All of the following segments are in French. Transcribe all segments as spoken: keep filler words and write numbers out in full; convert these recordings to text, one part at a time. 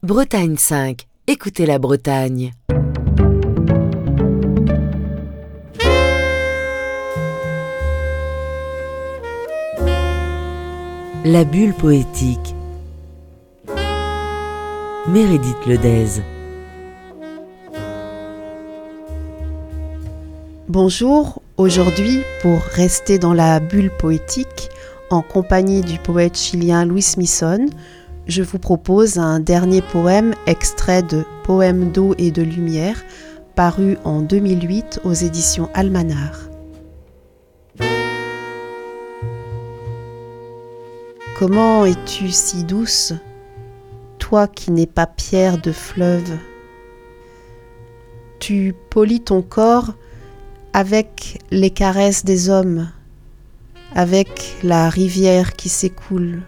Bretagne cinq, écoutez la Bretagne. La bulle poétique. Meredith Ledez. Bonjour, aujourd'hui, pour rester dans la bulle poétique, en compagnie du poète chilien Luis Misson, je vous propose un dernier poème extrait de Poèmes d'eau et de lumière, paru en deux mille huit aux éditions Almanar. Comment es-tu si douce, toi qui n'es pas pierre de fleuve? Tu polis ton corps avec les caresses des hommes, avec la rivière qui s'écoule.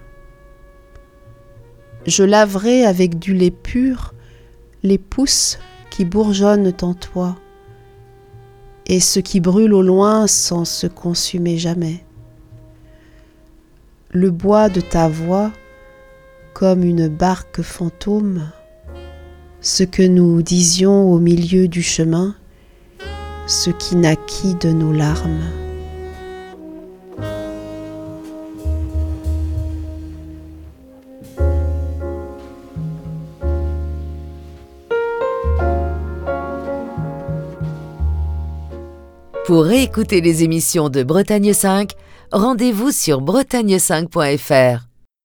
Je laverai avec du lait pur les pousses qui bourgeonnent en toi et ce qui brûle au loin sans se consumer jamais. Le bois de ta voix comme une barque fantôme, ce que nous disions au milieu du chemin, ce qui naquit de nos larmes. Pour réécouter les émissions de Bretagne cinq, rendez-vous sur bretagne cinq point f r.